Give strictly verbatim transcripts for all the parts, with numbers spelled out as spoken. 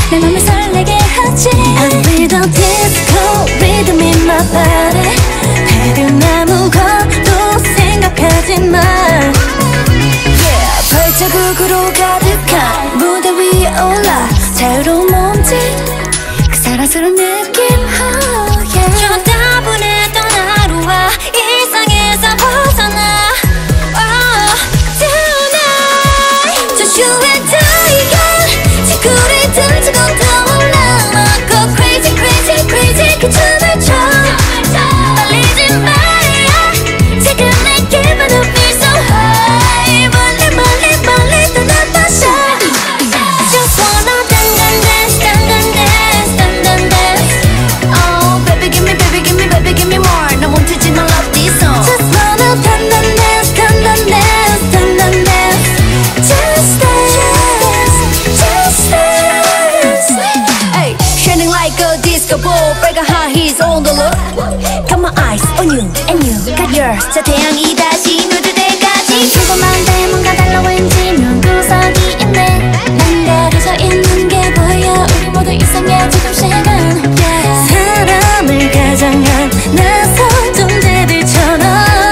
내 맘을 설레게 하지. I feel the disco rhythm in my body. 다른 아무것도 생각하지 마. Yeah, 발자국으로 가득한 무대 위에 올라 자유로운 몸짓 그 사랑스러운 느낌. Oh, yeah. 저 따분했던 하루와 일상에서 벗어나. Oh, tonight just you and I. 지구를 던지고 떠올라. 막 crazy crazy crazy 그 춤을 춰. 떨리지 말야. 지금 내 기분은 feel so high. 멀리 멀리 멀리 떠나봐서 just wanna dance dance dance dance dance dance. Oh baby give me baby give me baby give me more. 나 멈추지 마 love this song. Just wanna dance dance dance dance dance dance. Just dance just dance. Hey, shining like a disco ball. 빨간 high heels on the look. Got my eyes on you and you got yours. 저 태양이 다시 누들 때까지. 평범한데 뭔가 달라 왠지 묘한 구석이 있네. 난 가려져 있는 게 보여. 우리 모두 이상해 지금씩은. Yeah. 사람을 가장한 낯선 존재들처럼.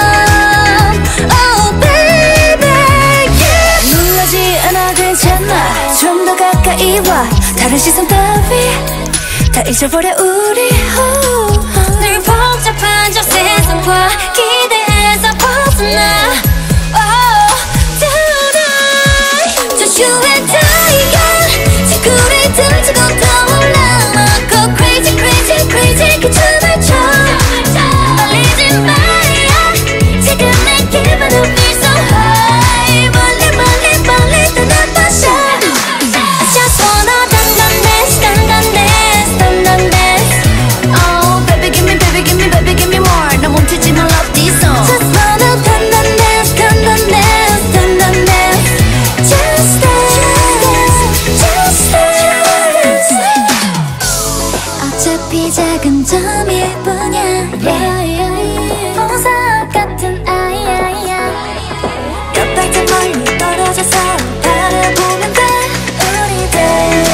Oh baby yeah. 놀라지 않아 괜찮아. 좀 더 가까이 와. 다른 시선 따위 다 잊어버려 우리. oh. 늘 복잡한 저 세상과 기대에서 벗어나. Oh, tonight just you and I. 지구를 던지고 떠올라. 막 go crazy crazy crazy 그 춤을 춰. 떨리지 말야. 지금 내 기분은 feel so high. 멀리 멀리 멀리 떠나봐서 just wanna dance dance dance dance dance dance. Oh baby give me baby give me baby give me more. 나 멈추지 마 love this song. Just wanna dance dance dance dance dance dance. Just dance just dance. 어차피 작은 점일 뿐이야. 보석 같은 아이야. 몇 발짝 멀리 떨어져서 바라보면 돼 우리들.